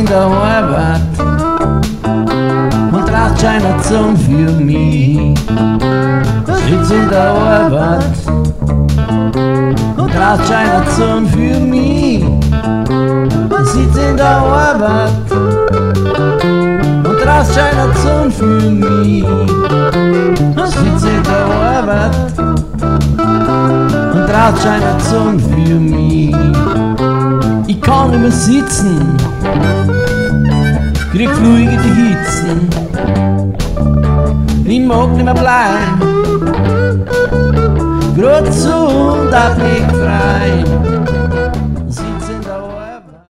der Arbeit und traut keine Zunge für mich. Sitz in der Arbeit und traut keine Zunge für mich. Sitz in der Arbeit und traut keine Zunge für mich. Sitz in der Arbeit und traut keine Zunge für mich. Ich kann nicht mehr sitzen, krieg fluige die Hitzen. Ich mag nicht mehr bleiben, grad so und auch nicht frei.